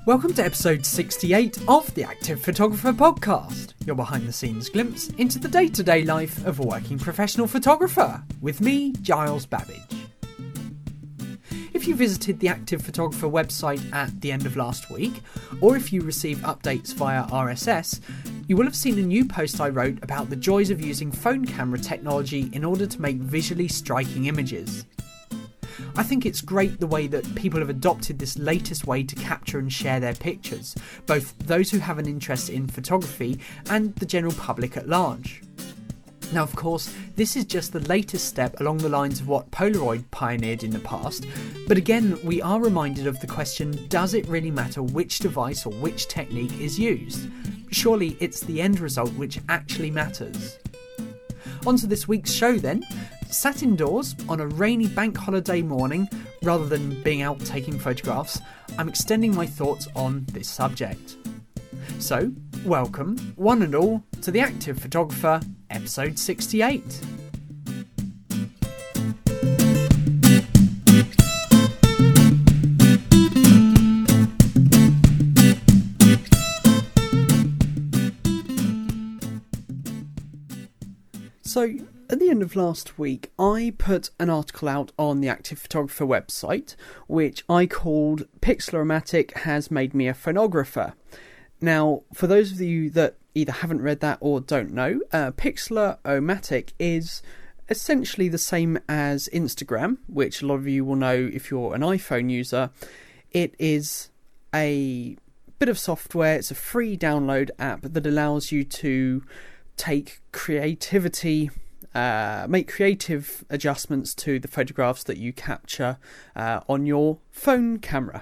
Welcome to episode 68 of the Active Photographer Podcast, your behind-the-scenes glimpse into the day-to-day life of a working professional photographer, with me, Giles Babbage. If you visited the Active Photographer website at the end of last week, or if you receive updates via RSS, you will have seen a new post I wrote about the joys of using phone camera technology in order to make visually striking images. I think it's great the way that people have adopted this latest way to capture and share their pictures, both those who have an interest in photography and the general public at large. Now, of course, this is just the latest step along the lines of what Polaroid pioneered in the past, but again, we are reminded of the question, does it really matter which device or which technique is used? Surely it's the end result which actually matters. On to this week's show then. Sat indoors on a rainy bank holiday morning, rather than being out taking photographs, I'm extending my thoughts on this subject. So, welcome, one and all, to The Active Photographer, episode 68. So, at the end of last week, I put an article out on the Active Photographer website, which I called Pixel-O-Matic Has Made Me a Phonographer. Now, for those of you that either haven't read that or don't know, Pixel-O-Matic is essentially the same as Instagram, which a lot of you will know if you're an iPhone user. It is a bit of software, it's a free download app that allows you to take make creative adjustments to the photographs that you capture on your phone camera.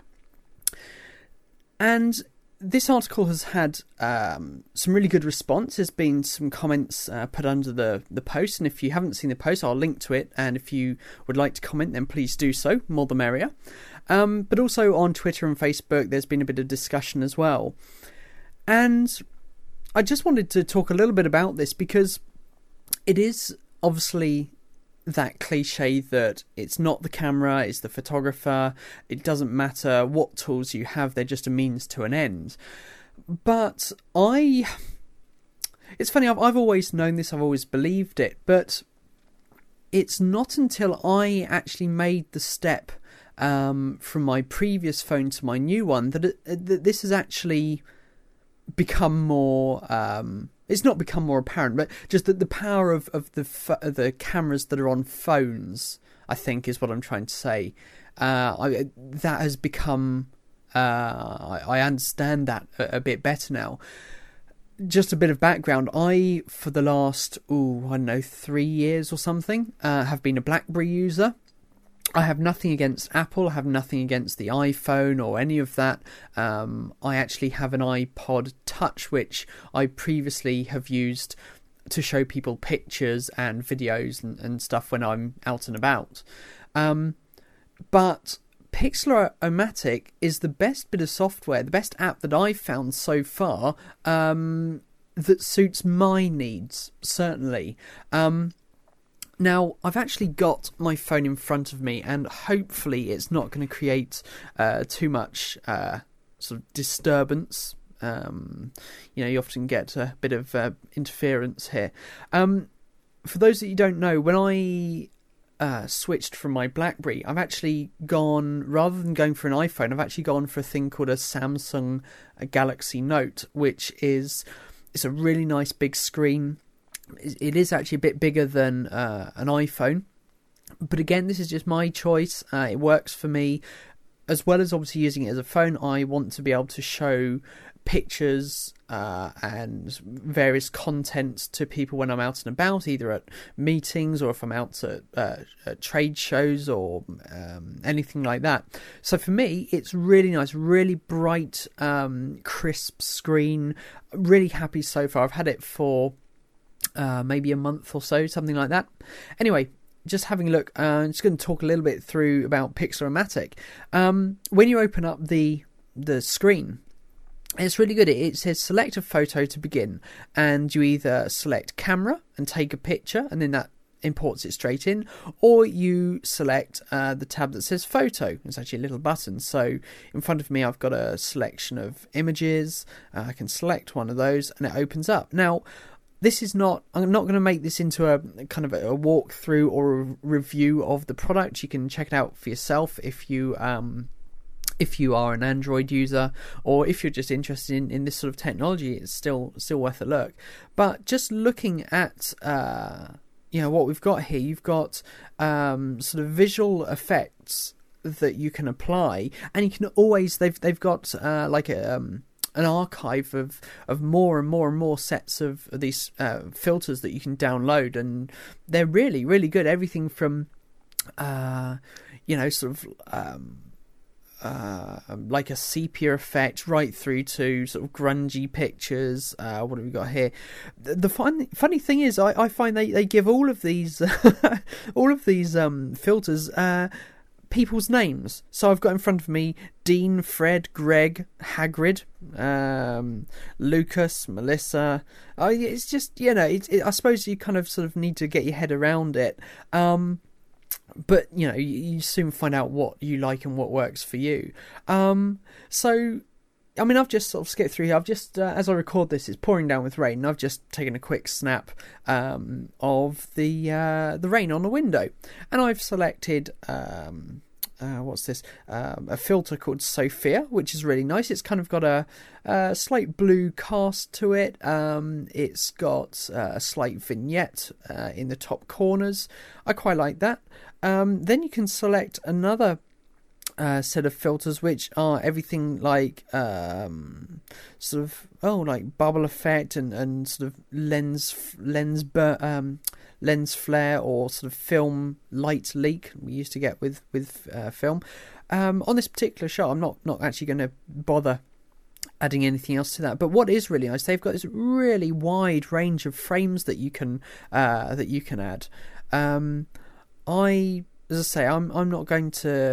And this article has had some really good response. There's been some comments put under the post, and if you haven't seen the post, I'll link to it, and if you would like to comment, then please do so, more the merrier. But also on Twitter and Facebook, there's been a bit of discussion as well. And I just wanted to talk a little bit about this because it is obviously that cliche that it's not the camera, it's the photographer. It doesn't matter what tools you have, they're just a means to an end. But it's funny, I've always known this, I've always believed it, but it's not until I actually made the step from my previous phone to my new one that this has actually become more it's not become more apparent, but just that the power of the cameras that are on phones, I think, is what I'm trying to say. That has become I understand that a bit better now. Just a bit of background, I for the last 3 years or something have been a BlackBerry user. I have nothing against Apple, I have nothing against the iPhone or any of that. I actually have an iPod Touch, which I previously have used to show people pictures and videos and stuff when I'm out and about. But Pixel-O-Matic is the best bit of software, the best app that I've found so far that suits my needs, certainly. Now, I've actually got my phone in front of me, and hopefully it's not going to create too much sort of disturbance. You often get a bit of interference here. For those that you don't know, when I switched from my BlackBerry, I've actually gone, rather than going for an iPhone, I've actually gone for a thing called a Samsung Galaxy Note, it's a really nice big screen. It is actually a bit bigger than an iPhone, but again, this is just my choice. It works for me. As well as obviously using it as a phone, I want to be able to show pictures and various content to people when I'm out and about, either at meetings or if I'm out at trade shows or anything like that. So for me, it's really nice, really bright, crisp screen. Really happy so far. I've had it for maybe a month or so, something like that. Anyway, just having a look, I'm just going to talk a little bit through about Pixel-O-Matic. When you open up the screen, it's really good. It says select a photo to begin, and you either select camera and take a picture, and then that imports it straight in, or you select the tab that says photo. It's actually a little button. So in front of me, I've got a selection of images. I can select one of those and it opens up. Now, I'm not going to make this into a kind of a walkthrough or a review of the product. You can check it out for yourself if you are an Android user, or if you're just interested in this sort of technology. It's still worth a look. But just looking at what we've got here, you've got sort of visual effects that you can apply, and you can always they've got like an archive of more and more and more sets of these filters that you can download, and they're really, really good. Everything from like a sepia effect right through to sort of grungy pictures. What have we got here? The funny thing is, I find they give all of these filters people's names. So I've got in front of me Dean, Fred, Greg, Hagrid, Lucas, Melissa. It's just, I suppose you kind of sort of need to get your head around it. But, you soon find out what you like and what works for you. So, I mean, I've just sort of skipped through here. I've just, as I record this, it's pouring down with rain. And I've just taken a quick snap of the rain on the window. And I've selected, what's this? A filter called Sophia, which is really nice. It's kind of got a slight blue cast to it. It's got a slight vignette in the top corners. I quite like that. Then you can select another set of filters, which are everything like like bubble effect and sort of lens flare, or sort of film light leak we used to get with film. On this particular shot, I'm not actually going to bother adding anything else to that. But what is really nice, they've got this really wide range of frames that you can add. As I say, I'm not going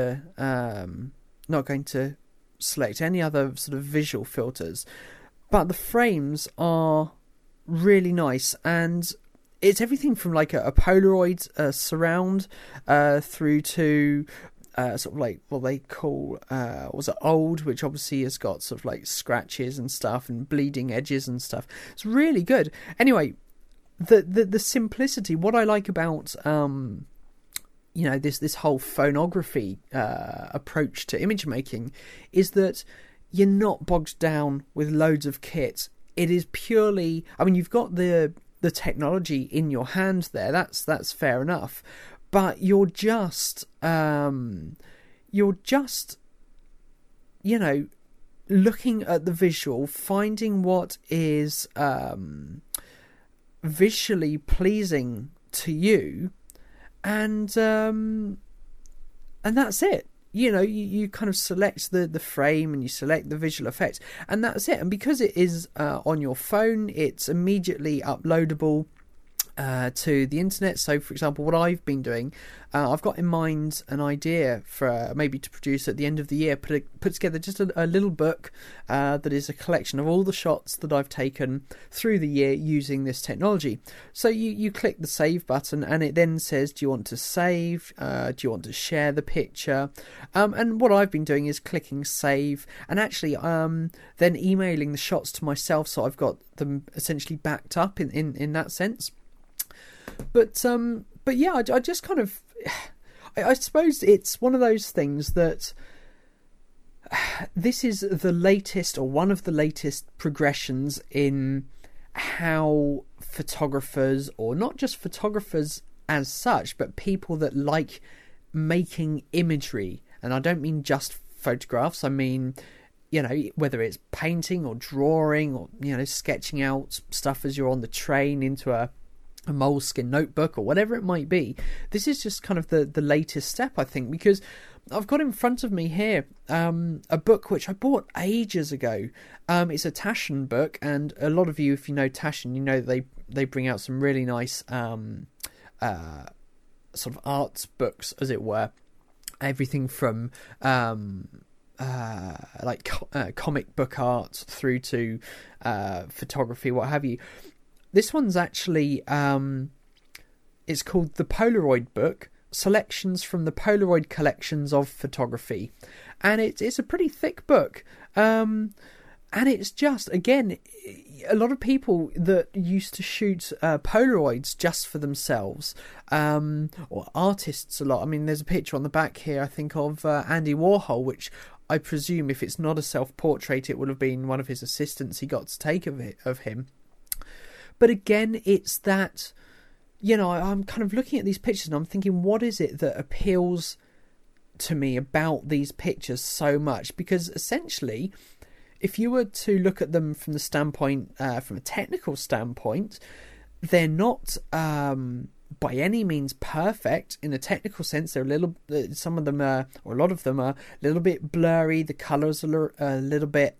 to select any other sort of visual filters, but the frames are really nice, and it's everything from like a Polaroid surround through to sort of like what they call old, which obviously has got sort of like scratches and stuff and bleeding edges and stuff. It's really good. Anyway, the simplicity, what I like about this whole phonography approach to image making is that you're not bogged down with loads of kit. It is purely, I mean, you've got the technology in your hand there. That's fair enough, but you're just looking at the visual, finding what is visually pleasing to you. And that's it. You kind of select the frame and you select the visual effects, and that's it. And because it is on your phone, it's immediately uploadable to the internet. So, for example, what I've been doing, I've got in mind an idea for maybe to produce at the end of the year, put together just a little book that is a collection of all the shots that I've taken through the year using this technology. So you click the save button, and it then says, do you want to save? Do you want to share the picture? And what I've been doing is clicking save, and actually then emailing the shots to myself, so I've got them essentially backed up in that sense. But yeah, I just kind of, I suppose it's one of those things that this is the latest, or one of the latest progressions in how photographers, or not just photographers as such, but people that like making imagery, and I don't mean just photographs, I mean, whether it's painting or drawing, or, sketching out stuff as you're on the train into a Moleskine notebook or whatever it might be. This is just kind of the latest step, I think, because I've got in front of me here a book which I bought ages ago. It's a Taschen book, and a lot of you, if you know Taschen, they bring out some really nice sort of art books, as it were. Everything from comic book art through to photography, what have you. This one's actually It's called The Polaroid Book, Selections from the Polaroid Collections of Photography. And it's a pretty thick book. And it's just, again, a lot of people that used to shoot Polaroids just for themselves, or artists a lot. I mean, there's a picture on the back here, I think, of Andy Warhol, which I presume, if it's not a self-portrait, it would have been one of his assistants he got to take of him. But again, it's that, you know, I'm kind of looking at these pictures and I'm thinking, what is it that appeals to me about these pictures so much? Because essentially, if you were to look at them from the standpoint, from a technical standpoint, they're not by any means perfect in a technical sense. They're a little, some of them are, or a lot of them are a little bit blurry. The colours are a little bit,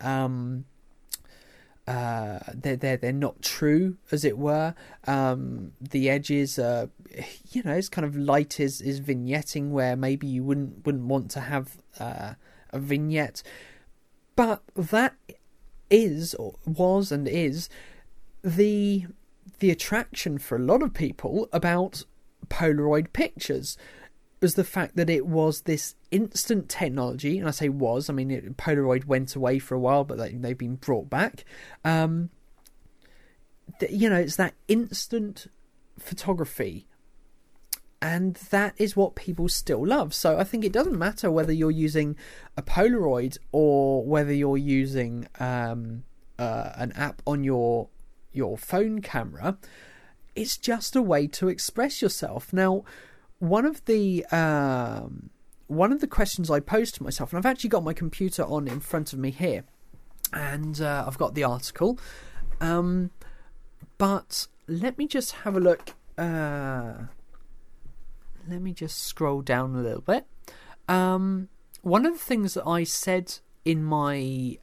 they're not true, as it were. The edges are, you know, it's kind of light is vignetting where maybe you wouldn't want to have a vignette. But that is, or was and is, the attraction for a lot of people about Polaroid pictures, was the fact that it was this instant technology. And I say was, I mean, Polaroid went away for a while, but they've been brought back. You know, it's that instant photography. And that is what people still love. So I think it doesn't matter whether you're using a Polaroid or whether you're using an app on your phone camera. It's just a way to express yourself. Now, one of the questions I posed to myself, and I've actually got my computer on in front of me here, and I've got the article. But let me just have a look. Let me just scroll down a little bit. One of the things that I said in my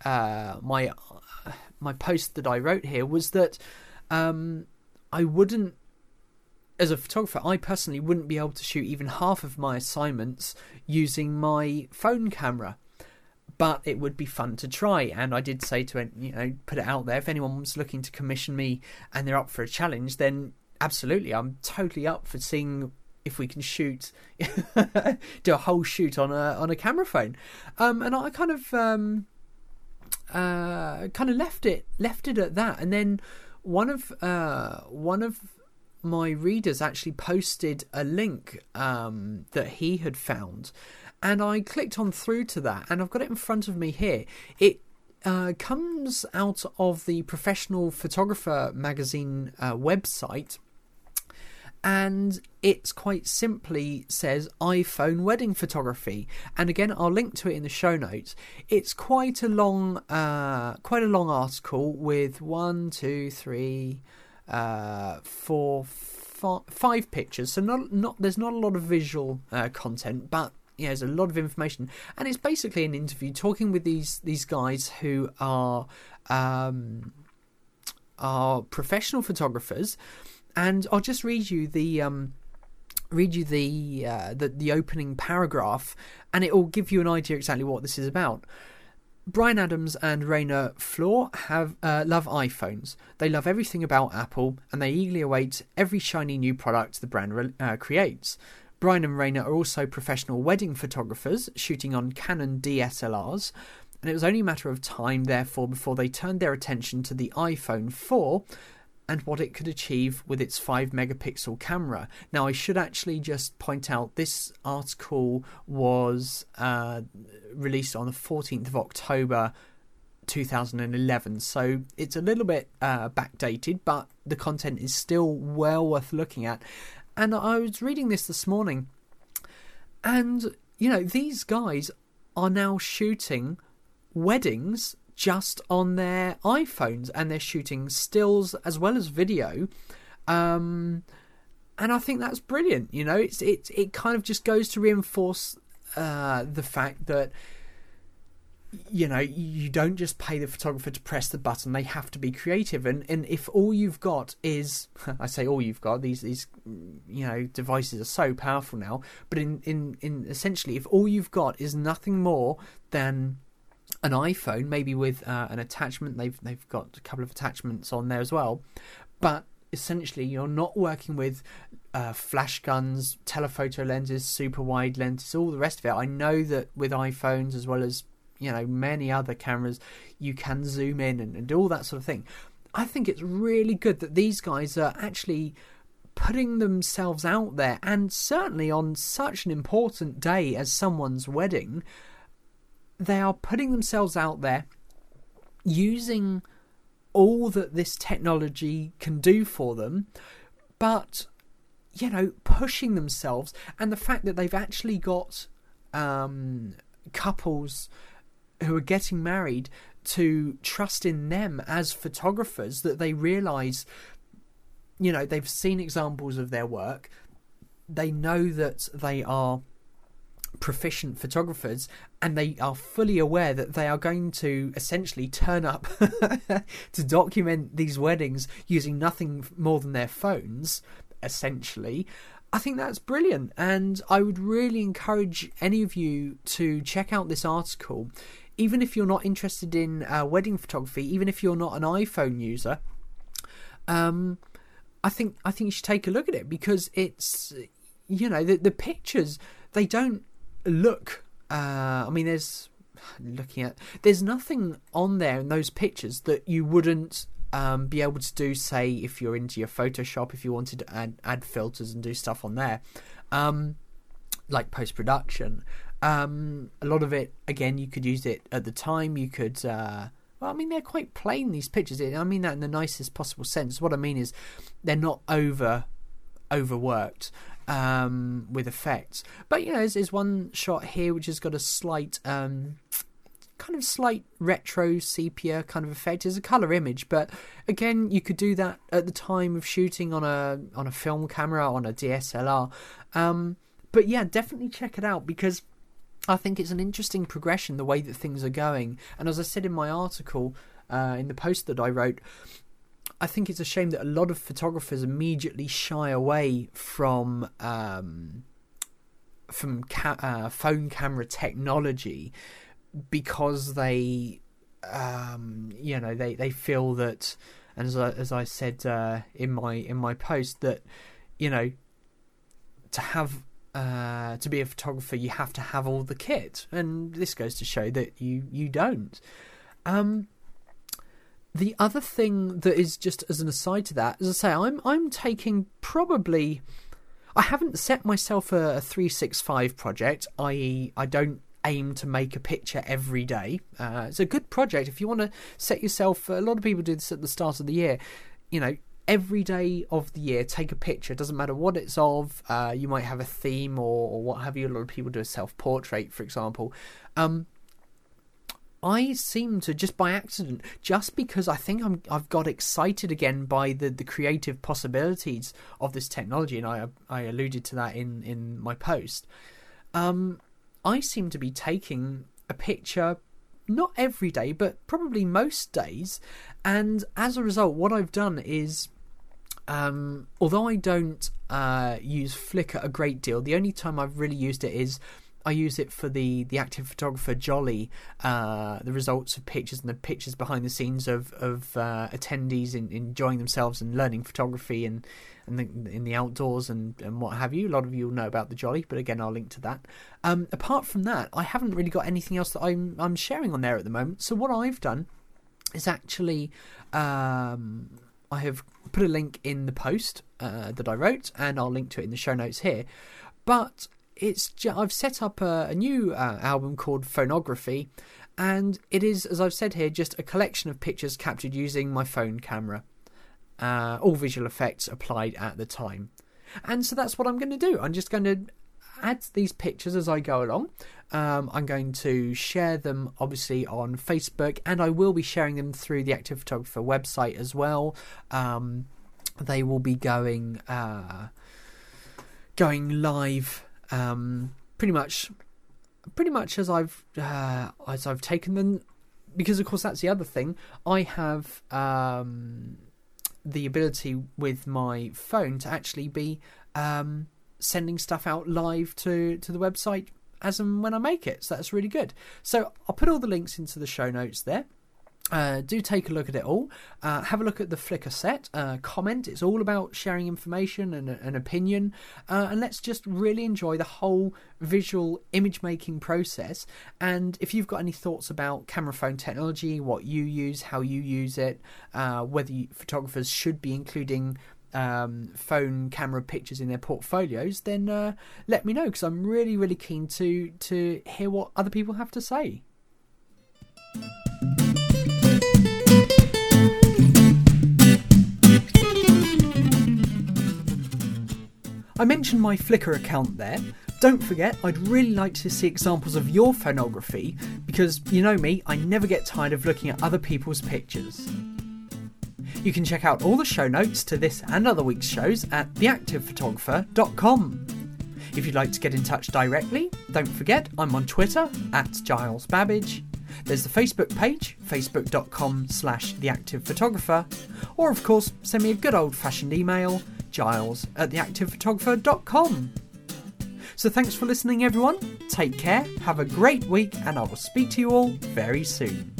my post that I wrote here was that I wouldn't, as a photographer, I personally wouldn't be able to shoot even half of my assignments using my phone camera. But it would be fun to try, and I did say to, you know, put it out there. If anyone was looking to commission me and they're up for a challenge, then absolutely, I'm totally up for seeing if we can shoot, do a whole shoot on a camera phone. And I kind of left it at that. And then one of my readers actually posted a link that he had found, and I clicked on through to that, and I've got it in front of me here. It comes out of the Professional Photographer magazine website. And it's quite simply says iPhone wedding photography, and again I'll link to it in the show notes. It's quite a long article with 5 pictures. So there's not a lot of visual content, but yeah, there's a lot of information, and it's basically an interview talking with these guys who are professional photographers. And I'll just read you the opening paragraph, and it will give you an idea exactly what this is about. Bryan Adams and Rainer Flohr have love iPhones. They love everything about Apple, and they eagerly await every shiny new product the brand creates. Bryan and Rainer are also professional wedding photographers, shooting on Canon DSLRs, and it was only a matter of time, therefore, before they turned their attention to the iPhone 4 and what it could achieve with its 5-megapixel camera. Now, I should actually just point out this article was released on the 14th of October 2011, so it's a little bit backdated, but the content is still well worth looking at. And I was reading this morning, and, you know, these guys are now shooting weddings just on their iPhones, and they're shooting stills as well as video, and I think that's brilliant. You know, it kind of just goes to reinforce the fact that, you know, you don't just pay the photographer to press the button; they have to be creative. And if all you've got is, I say all you've got, these you know, devices are so powerful now. But in essentially, if all you've got is nothing more than an iPhone, maybe with an attachment, they've got a couple of attachments on there as well, but essentially you're not working with flash guns, telephoto lenses, super wide lenses, all the rest of it. I know that with iPhones, as well as many other cameras, you can zoom in and do all that sort of thing. I think it's really good that these guys are actually putting themselves out there, and certainly on such an important day as someone's wedding, they are putting themselves out there using all that this technology can do for them, but pushing themselves. And the fact that they've actually got couples who are getting married to trust in them as photographers, that they realise, they've seen examples of their work, they know that they are proficient photographers, and they are fully aware that they are going to essentially turn up to document these weddings using nothing more than their phones, essentially. I think that's brilliant, and I would really encourage any of you to check out this article, even if you're not interested in wedding photography, even if you're not an iPhone user. I think you should take a look at it, because it's the pictures, they don't look. There's nothing on there in those pictures that you wouldn't be able to do, say, if you're into your Photoshop, if you wanted to add filters and do stuff on there, like post-production. A lot of it, again, you could use it at the time. You could, they're quite plain, these pictures. I mean that in the nicest possible sense. What I mean is they're not overworked with effects. But, there's one shot here which has got a slight slight retro sepia kind of effect. It's a colour image, but again, you could do that at the time of shooting on a film camera, on a DSLR. But yeah, definitely check it out, because I think it's an interesting progression, the way that things are going. And as I said in my article, in the post that I wrote, I think it's a shame that a lot of photographers immediately shy away from phone camera technology, because they feel that, and as I said in my post, that to be a photographer you have to have all the kit, and this goes to show that you don't. The other thing that is, just as an aside to that, as I say, I'm taking probably, I haven't set myself a 365 project, i.e. I don't aim to make a picture every day. It's a good project if you want to set yourself, a lot of people do this at the start of the year, every day of the year, take a picture. It doesn't matter what it's of. You might have a theme or what have you. A lot of people do a self-portrait, for example. I seem to, just by accident, just because I think I've got excited again by the creative possibilities of this technology, and I alluded to that in my post. I seem to be taking a picture, not every day, but probably most days. And as a result, what I've done is, although I don't use Flickr a great deal, the only time I've really used it is I use it for the active photographer Jolly, the results of pictures and the pictures behind the scenes of attendees enjoying themselves and learning photography and in the outdoors and what have you. A lot of you will know about the Jolly, but again, I'll link to that. Apart from that, I haven't really got anything else that I'm sharing on there at the moment. So what I've done is actually I have put a link in the post that I wrote, and I'll link to it in the show notes here. But I've set up a new album called Phonography, and it is, as I've said here, just a collection of pictures captured using my phone camera. All visual effects applied at the time. And so that's what I'm going to do. I'm just going to add these pictures as I go along. I'm going to share them, obviously, on Facebook, and I will be sharing them through the Active Photographer website as well. They will be going live pretty much as I've taken them, because of course that's the other thing. I have the ability with my phone to actually be sending stuff out live to the website as and when I make it, so that's really good. So I'll put all the links into the show notes there. do take a look at it all. Have a look at the Flickr set. Comment. It's all about sharing information and an opinion. And let's just really enjoy the whole visual image making process. And if you've got any thoughts about camera phone technology, what you use, how you use it, whether photographers should be including phone camera pictures in their portfolios, then let me know, because I'm really, really keen to hear what other people have to say. I mentioned my Flickr account there. Don't forget, I'd really like to see examples of your phonography, because you know me, I never get tired of looking at other people's pictures. You can check out all the show notes to this and other week's shows at theactivephotographer.com. If you'd like to get in touch directly, don't forget I'm on Twitter at Giles Babbage. There's the Facebook page, facebook.com/theactivephotographer, or of course send me a good old-fashioned email, giles@theactivephotographer.com. So thanks for listening, everyone. Take care, have a great week, and I will speak to you all very soon.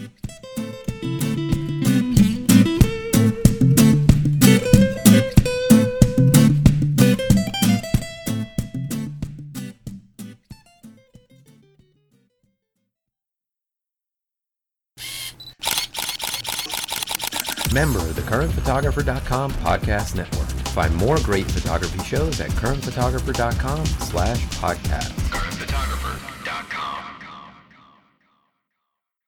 Member of the CurrentPhotographer.com podcast network. Find more great photography shows at CurrentPhotographer.com/podcast.